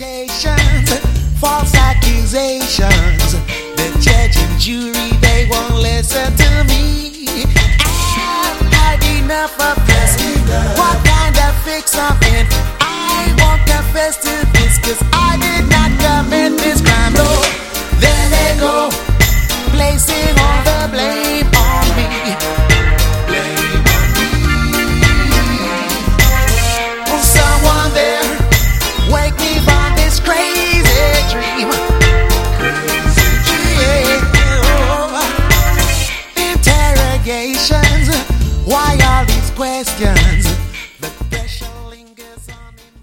allegations, false accusations. The judge and jury, they won't listen to me. I've had enough of this. What kind of fix